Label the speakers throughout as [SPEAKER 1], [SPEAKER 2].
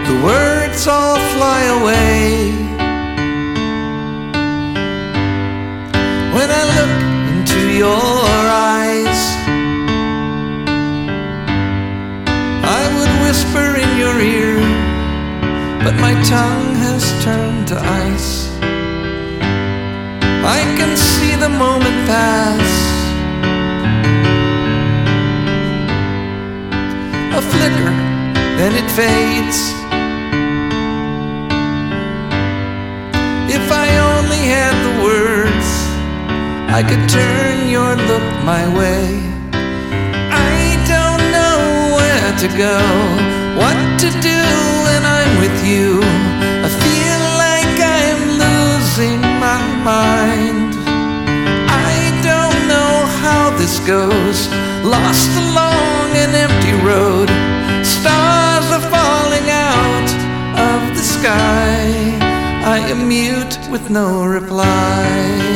[SPEAKER 1] the words all fly away. When I look into your eyes, I would whisper in your ear, but my tongue has turned to ice. I can see the moment pass, a flicker, then it fades. If I only had the words, I could turn your look my way. I don't know where to go, what to do when I'm with you. I feel like I'm losing my mind. I don't know how this goes, lost along an empty road. Stars are falling out of the sky. I am mute with no reply.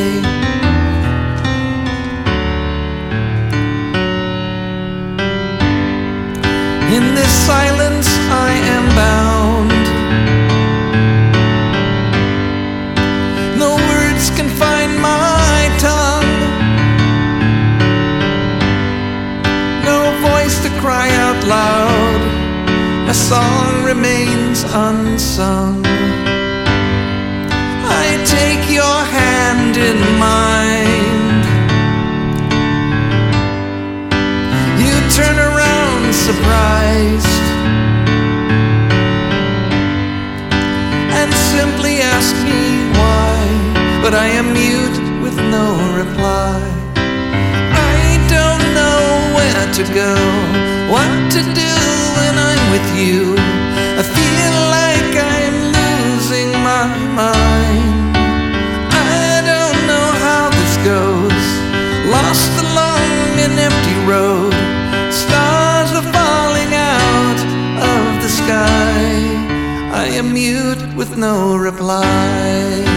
[SPEAKER 1] In this silence I am bound. No words can find my tongue, no voice to cry out loud. A song remains unsung. I take your hand in mine. You turn around surprised and simply ask me why, but I am mute with no reply. I don't know where to go, what to do when I'm with you. I feel like I'm losing my mind. I don't know how this goes, lost along an empty road. Stars are falling out of the sky. I am mute with no reply.